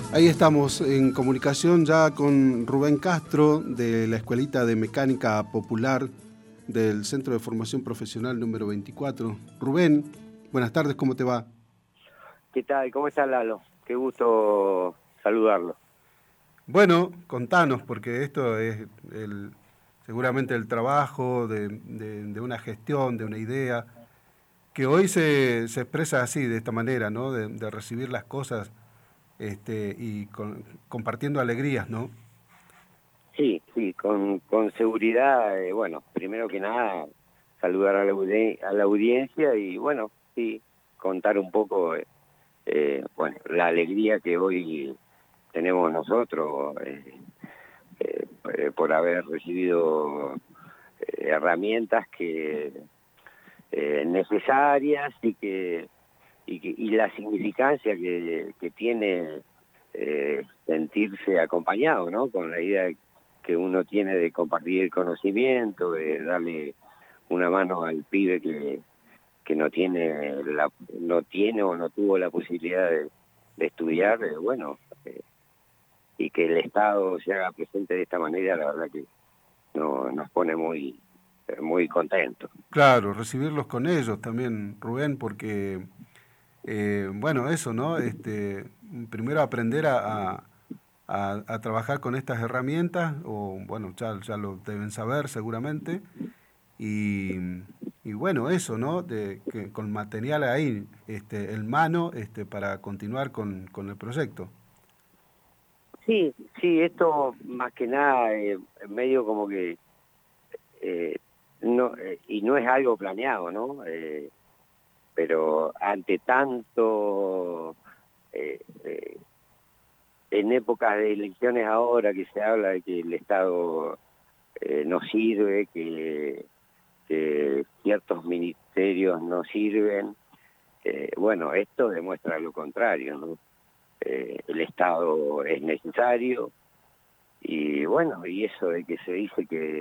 Ahí estamos en comunicación ya con Rubén Castro de la Escuelita de Mecánica Popular del Centro de Formación Profesional número 24. Rubén, buenas tardes, ¿cómo te va? ¿Qué tal? ¿Cómo está Lalo? Qué gusto saludarlo. Bueno, contanos, porque esto es seguramente el trabajo de una gestión, de una idea, que hoy se expresa así, de esta manera, ¿no? De recibir las cosas y compartiendo alegrías, ¿no? Sí, con seguridad. Bueno, primero que nada, saludar a a la audiencia y, bueno, sí, contar un poco, bueno, la alegría que hoy tenemos nosotros por haber recibido herramientas que necesarias y la significancia que tiene sentirse acompañado, ¿no? Con la idea que uno tiene de compartir el conocimiento, de darle una mano al pibe que no tiene o no tuvo la posibilidad de estudiar, bueno, y que el Estado se haga presente de esta manera, la verdad que nos pone muy contentos. Claro, recibirlos con ellos también, Rubén, porque, bueno, eso, ¿no? Primero aprender a trabajar con estas herramientas, o bueno, ya lo deben saber seguramente, y, y bueno, eso, ¿no? Que con material ahí, en mano, para continuar con el proyecto. Sí, esto más que nada, medio como que eh, no, y no es algo planeado, ¿no? Pero ante tanto, eh, eh, en épocas de elecciones ahora que se habla de que el Estado no sirve, que ciertos ministerios no sirven, bueno, esto demuestra lo contrario, ¿no? El Estado es necesario y bueno, y eso de que se dice que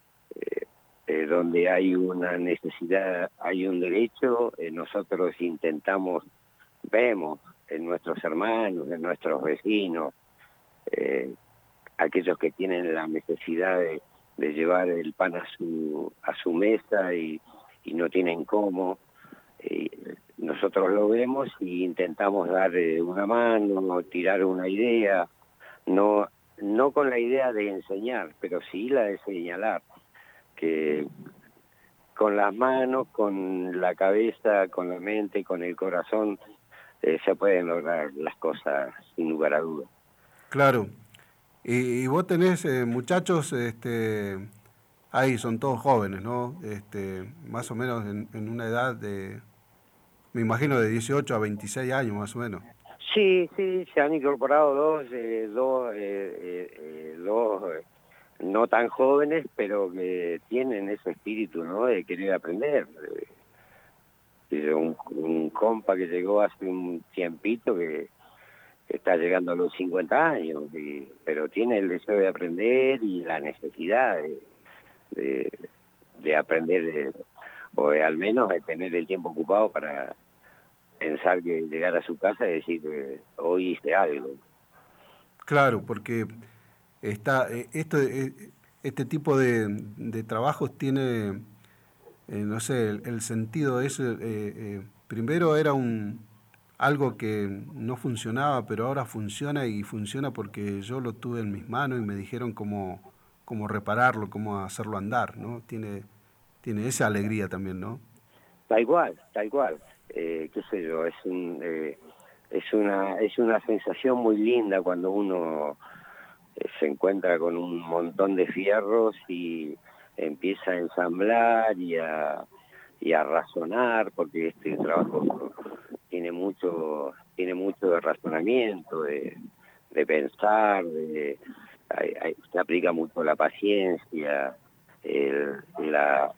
donde hay una necesidad hay un derecho, nosotros vemos en nuestros hermanos, en nuestros vecinos, eh, aquellos que tienen la necesidad de llevar el pan a su mesa y no tienen cómo. Nosotros lo vemos y intentamos dar una mano, tirar una idea, no, no con la idea de enseñar, pero sí la de señalar, que con las manos, con la cabeza, con la mente, con el corazón, se pueden lograr las cosas sin lugar a dudas. Claro. Y vos tenés muchachos, ahí son todos jóvenes, ¿no? Más o menos en una edad me imagino de 18 a 26 años más o menos. Sí, se han incorporado dos no tan jóvenes, pero que tienen ese espíritu, ¿no? De querer aprender. Un compa que llegó hace un tiempito que está llegando a los 50 años, pero tiene el deseo de aprender y la necesidad de, de aprender, o al menos de tener el tiempo ocupado para pensar que llegar a su casa y decir que hoy hice algo. Claro, porque este tipo de trabajos tiene, no sé, el sentido es, primero era algo que no funcionaba, pero ahora funciona y funciona porque yo lo tuve en mis manos y me dijeron cómo repararlo, cómo hacerlo andar, ¿no? Tiene esa alegría también, ¿no? Tal cual. Qué sé yo, es una sensación muy linda cuando uno se encuentra con un montón de fierros y empieza a ensamblar y a razonar, porque este trabajo tiene mucho de razonamiento, de pensar, se aplica mucho la paciencia, el, la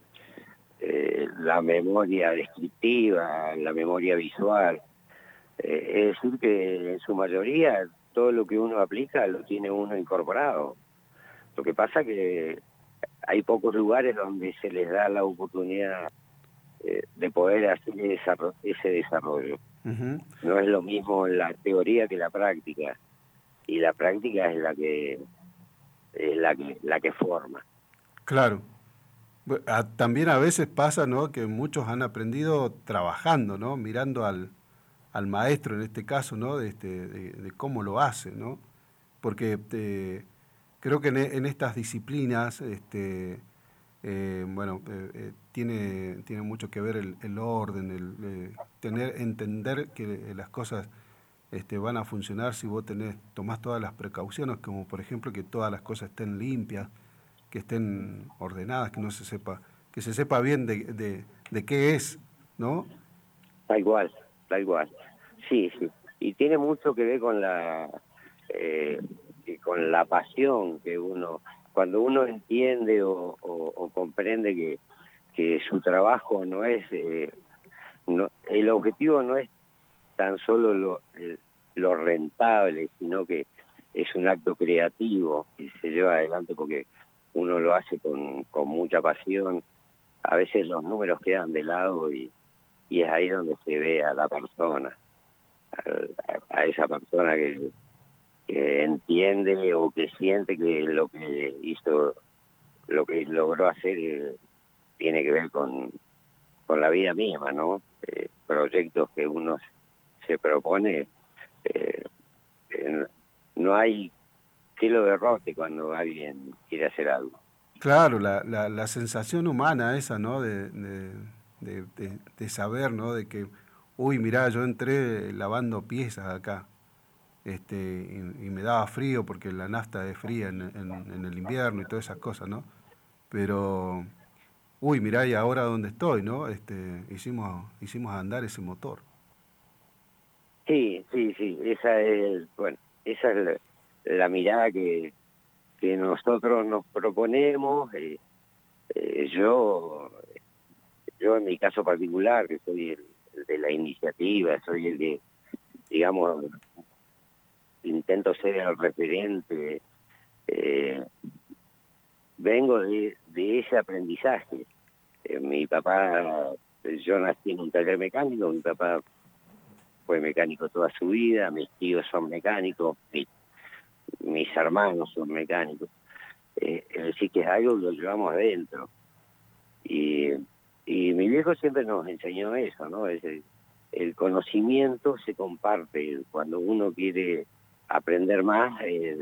la memoria descriptiva, la memoria visual. Es decir, que en su mayoría todo lo que uno aplica lo tiene uno incorporado. Lo que pasa que hay pocos lugares donde se les da la oportunidad de poder hacer ese desarrollo. Ujú. No es lo mismo la teoría que la práctica, y la práctica es la que forma. Claro. También a veces pasa, ¿no? Que muchos han aprendido trabajando, ¿no? Mirando al maestro en este caso, ¿no? De cómo lo hace, ¿no? Porque creo que en estas disciplinas, bueno, tiene mucho que ver el orden, entender que las cosas van a funcionar si vos tomás todas las precauciones, como por ejemplo que todas las cosas estén limpias, que estén ordenadas, que se sepa bien de qué es, ¿no? Tal cual, tal cual. Sí, sí. Y tiene mucho que ver eh, con la pasión que cuando uno entiende o comprende que su trabajo no es, el objetivo no es tan solo lo rentable, sino que es un acto creativo que se lleva adelante porque uno lo hace con mucha pasión. A veces los números quedan de lado y es ahí donde se ve a la persona, a esa persona que entiende o que siente que lo que hizo, lo que logró hacer tiene que ver con la vida misma, ¿no? Proyectos que uno se propone, eh, eh, no hay que lo derrote cuando alguien quiere hacer algo. Claro, la sensación humana esa, ¿no? De saber, ¿no? De que, uy, mirá, yo entré lavando piezas acá, y me daba frío porque la nafta es fría en el invierno y todas esas cosas, ¿no? Pero, uy, mirá, y ahora dónde estoy, ¿no? Hicimos andar ese motor. Sí, sí, sí, esa es la mirada que nosotros nos proponemos. Eh, yo, yo en mi caso particular, que soy el de la iniciativa, soy el que, digamos, intento ser el referente, eh, vengo de ese aprendizaje. Mi papá, yo nací en un taller mecánico, mi papá fue mecánico toda su vida, mis tíos son mecánicos, mis hermanos son mecánicos. Es decir, que es algo que lo llevamos adentro. Y, y mi viejo siempre nos enseñó eso, ¿no? El conocimiento se comparte cuando uno quiere aprender más,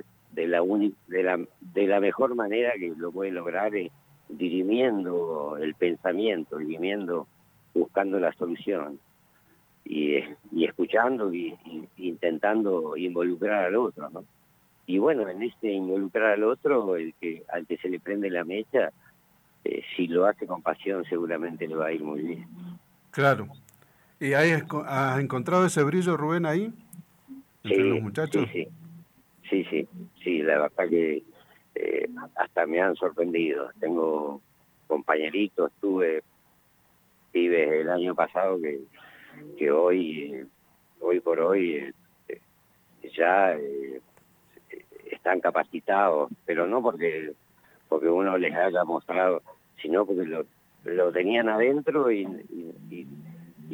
de la mejor manera que lo puede lograr es dirimiendo el pensamiento, buscando la solución y escuchando y intentando involucrar al otro, ¿no? Y bueno, en este involucrar al otro, al que se le prende la mecha, si lo hace con pasión seguramente le va a ir muy bien. Claro. ¿Y has encontrado ese brillo, Rubén, ahí, entre los Sí, sí, muchachos? sí, sí, sí, sí, la verdad que hasta me han sorprendido. Tengo compañeritos, tuve pibes el año pasado que hoy por hoy ya están capacitados, pero no porque uno les haya mostrado, sino porque lo tenían adentro y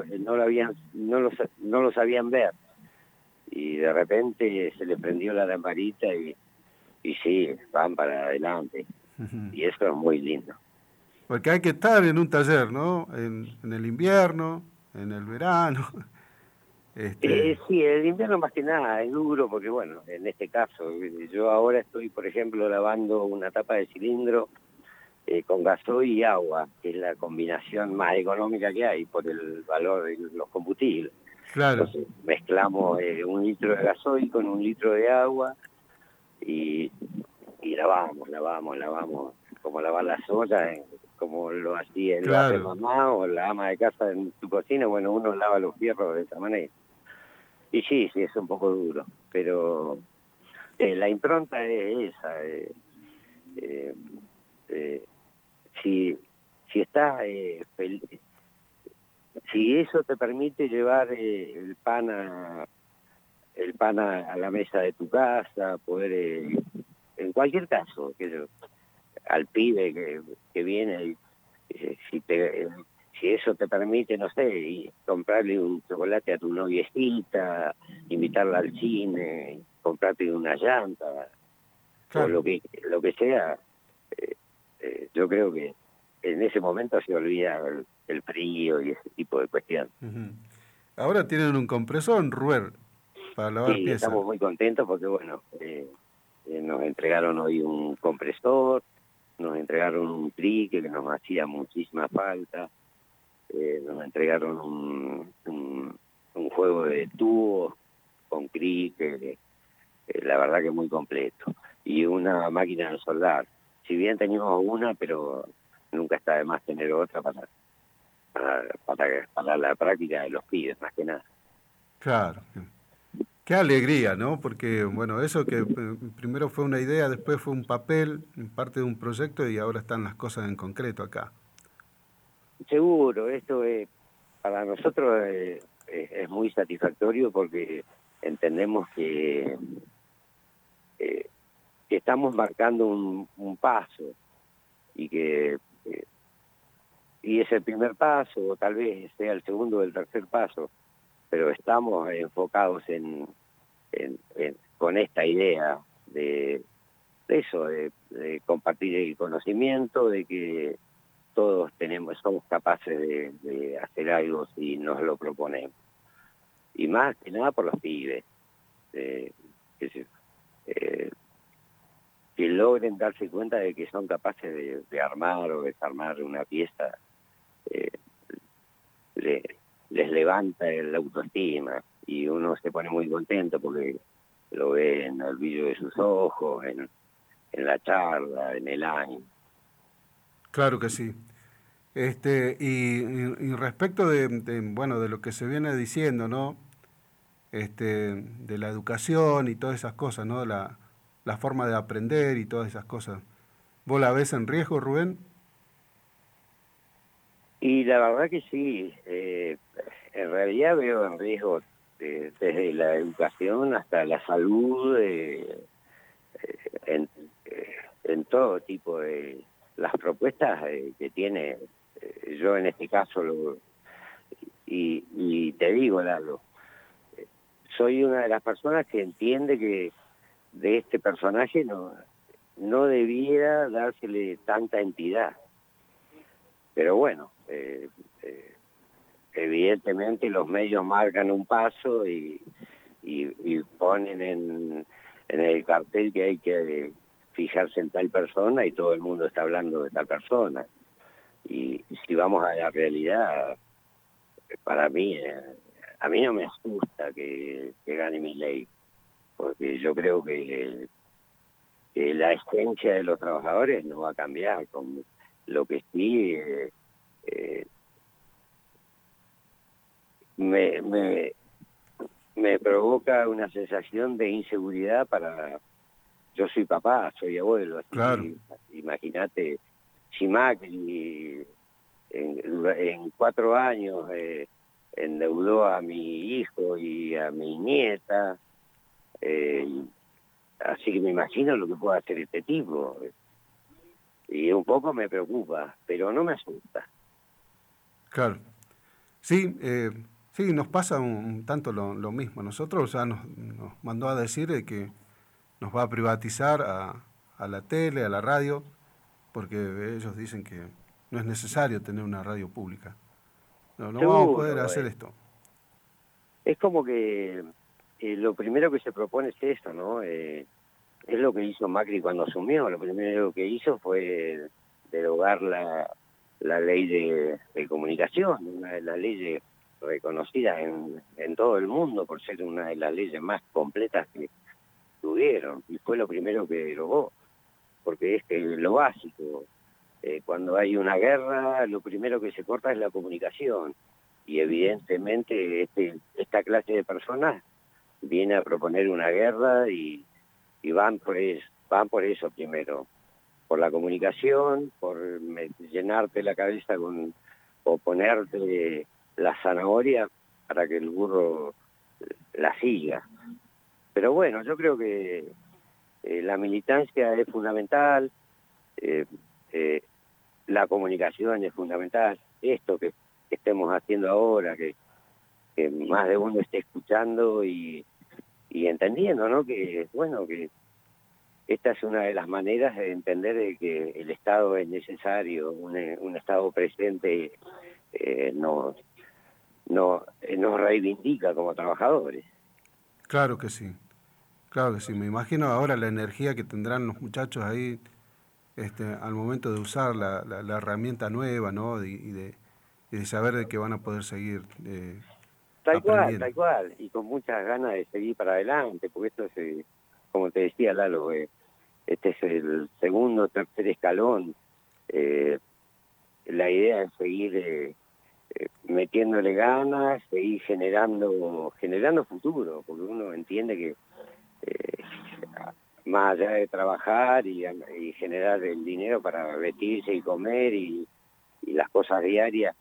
no lo sabían ver. Y de repente se le prendió la lamparita y sí, van para adelante. Ujú. Y eso es muy lindo. Porque hay que estar en un taller, ¿no? En el invierno, en el verano. Este, Sí, el invierno más que nada es duro porque, bueno, en este caso, yo ahora estoy, por ejemplo, lavando una tapa de cilindro con gasoil y agua, que es la combinación más económica que hay por el valor de los combustibles. claro, Entonces mezclamos 1 litro de gasoil con 1 litro de agua y, y lavamos, como lavar las ollas, como lo hace claro. mamá o la ama de casa en su cocina. Bueno, uno lava los fierros de esa manera. Y sí, sí, es un poco duro, pero la impronta es esa. Eh, eh, si, si estás si eso te permite llevar el pan a la mesa de tu casa, poder, en cualquier caso, al pibe que viene, si te, si eso te permite, no sé, y comprarle un chocolate a tu noviecita, invitarla al cine, comprarte una llanta, o Claro. lo que sea, eh, yo creo que en ese momento se olvida el frío y ese tipo de cuestiones. Ujú. Ahora tienen un compresor, Rubén, para lavar Sí, piezas. estamos muy contentos porque, bueno, nos entregaron hoy un compresor, nos entregaron un trique que nos hacía muchísima falta, nos entregaron un juego de tubos con cricket, la verdad que muy completo, y una máquina de soldar. Si bien teníamos una, pero nunca está de más tener otra para la práctica de los pibes, más que nada. Claro. Qué alegría, ¿no? Porque, bueno, eso que primero fue una idea, después fue un papel, parte de un proyecto y ahora están las cosas en concreto acá. Seguro, esto es, para nosotros es muy satisfactorio porque entendemos eh, que estamos marcando un paso y que y es el primer paso, o tal vez sea el segundo o el tercer paso, pero estamos enfocados con esta idea de eso, de compartir el conocimiento, de que todos somos capaces de hacer algo si nos lo proponemos. Y más que nada por los pibes, eh, que, eh, que logren darse cuenta de que son capaces de armar o desarmar una pieza, eh, le, les levanta la autoestima y uno se pone muy contento porque lo ve en el brillo de sus ojos, en la charla, en el ánimo. Claro que sí. Y respecto bueno, de lo que se viene diciendo, ¿no? De la educación y todas esas cosas, ¿no? La forma de aprender y todas esas cosas. ¿Vos la ves en riesgo, Rubén? Y la verdad que sí, en realidad veo en riesgo desde la educación hasta la salud, en, en todo tipo de las propuestas que tiene, yo en este caso, y te digo, Lalo, soy una de las personas que entiende que de este personaje no debiera dársele tanta entidad. Pero bueno, evidentemente los medios marcan un paso y ponen en el cartel que hay que fijarse en tal persona y todo el mundo está hablando de tal persona. Y si vamos a la realidad, para mí, a mí no me asusta que gane mi ley, porque yo creo que la esencia de los trabajadores no va a cambiar. Con lo que sí, eh, me, me, me provoca una sensación de inseguridad para... Yo soy papá, soy abuelo, así Claro. que imagínate si Macri en 4 años endeudó a mi hijo y a mi nieta, eh, así que me imagino lo que puede hacer este tipo. Y un poco me preocupa, pero no me asusta. Claro. Sí, sí, nos pasa un tanto lo mismo. Nosotros ya nos mandó a decir de que nos va a privatizar a la tele, a la radio, porque ellos dicen que no es necesario tener una radio pública. No vamos a poder Seguro, hacer esto. es como que lo primero que se propone es eso, ¿no? Es lo que hizo Macri cuando asumió. Lo primero que hizo fue derogar la ley de comunicación, una de las leyes reconocidas en todo el mundo por ser una de las leyes más completas que tuvieron. Y fue lo primero que derogó, porque es que lo básico. Cuando hay una guerra, lo primero que se corta es la comunicación. Y evidentemente esta clase de personas viene a proponer una guerra y van por eso primero, por la comunicación, por llenarte la cabeza o ponerte la zanahoria para que el burro la siga. Pero bueno, yo creo que la militancia es fundamental, eh, eh, la comunicación es fundamental, esto estemos haciendo ahora, que más de uno esté escuchando y entendiendo, ¿no? Que, bueno, que esta es una de las maneras de entender de que el Estado es necesario, un Estado presente nos reivindica como trabajadores. Claro que sí, claro que sí. Me imagino ahora la energía que tendrán los muchachos ahí al momento de usar la herramienta nueva, ¿no? Y de saber de que van a poder seguir aprendiendo. Tal cual, y con muchas ganas de seguir para adelante, porque esto es, como te decía Lalo, este es el segundo o tercer escalón. La idea es seguir metiéndole ganas, seguir generando futuro, porque uno entiende que más allá de trabajar y generar el dinero para vestirse y comer y las cosas diarias,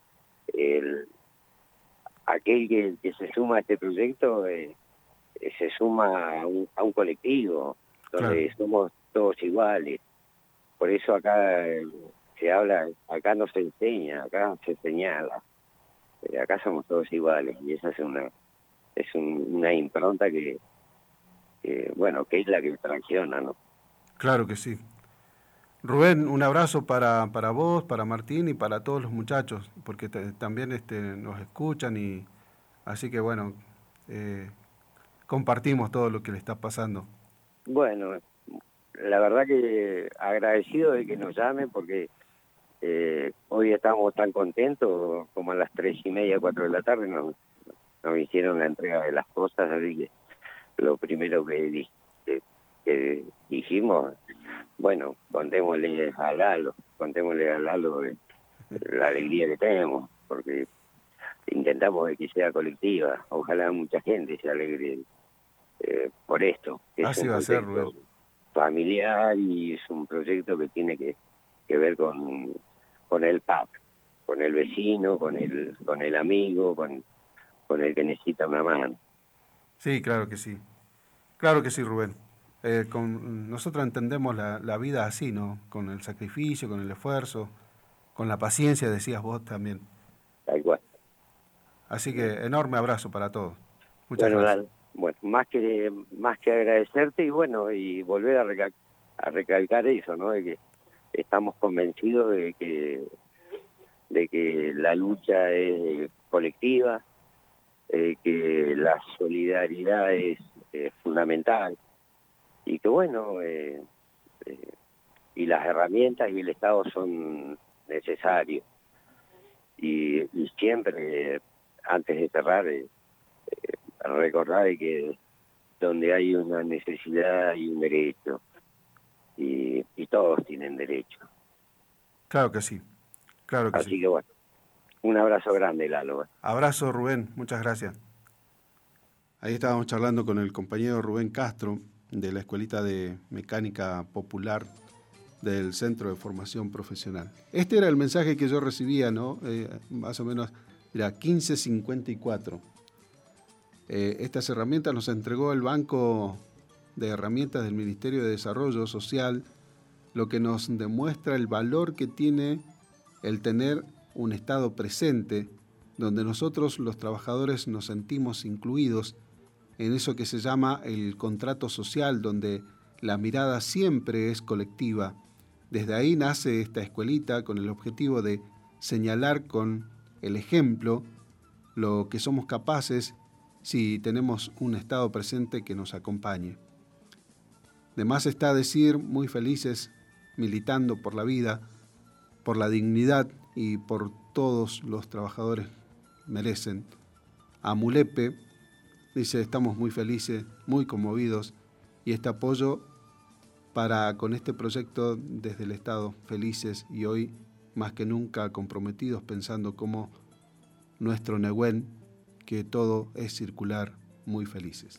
aquel que se suma a este proyecto se suma a un colectivo donde claro, somos todos iguales. Por eso acá se habla, acá no se enseña, acá se señala. Acá somos todos iguales y esa es una impronta que bueno, que es la que tracciona, ¿no? Claro que sí. Rubén, un abrazo para vos, para Martín y para todos los muchachos, porque también nos escuchan y así que bueno, compartimos todo lo que le está pasando. Bueno, la verdad que agradecido de que nos llamen porque hoy estamos tan contentos como a las 3:30, 4 de la tarde nos hicieron la entrega de las cosas, así que lo primero que dijimos, bueno, contémosle a Lalo la alegría que tenemos, porque intentamos de que sea colectiva, ojalá mucha gente se alegre por esto. Así va a ser, Rubén. Familiar y es un proyecto que tiene que ver con el PAP, con el vecino, con el amigo, con el que necesita una mano. Sí, claro que sí, Rubén. Nosotros entendemos la vida así, ¿no? Con el sacrificio, con el esfuerzo, con la paciencia, decías vos también. Tal cual. Así que enorme abrazo para todos. Muchas gracias. Bueno, más que agradecerte y bueno, y volver a recalcar eso, ¿no? De que estamos convencidos de que la lucha es colectiva, que la solidaridad es fundamental y que bueno, y las herramientas y el Estado son necesarios y siempre antes de cerrar recordar que donde hay una necesidad hay un derecho y todos tienen derecho. Claro que sí, claro que sí. Así que bueno, un abrazo grande, Lalo. Abrazo, Rubén, muchas gracias. Ahí estábamos charlando con el compañero Rubén Castro de la Escuelita de Mecánica Popular del Centro de Formación Profesional. Este era el mensaje que yo recibía, ¿no? Más o menos era 1554. Estas herramientas nos entregó el Banco de Herramientas del Ministerio de Desarrollo Social, lo que nos demuestra el valor que tiene el tener un Estado presente, donde nosotros los trabajadores nos sentimos incluidos en eso que se llama el contrato social, donde la mirada siempre es colectiva. Desde ahí nace esta escuelita con el objetivo de señalar con el ejemplo lo que somos capaces si tenemos un Estado presente que nos acompañe. De más está decir, muy felices, militando por la vida, por la dignidad y por todos los trabajadores merecen. A Mulepe dice, estamos muy felices, muy conmovidos y este apoyo para con este proyecto desde el Estado, felices y hoy más que nunca comprometidos pensando como nuestro Nehuen, que todo es circular, muy felices.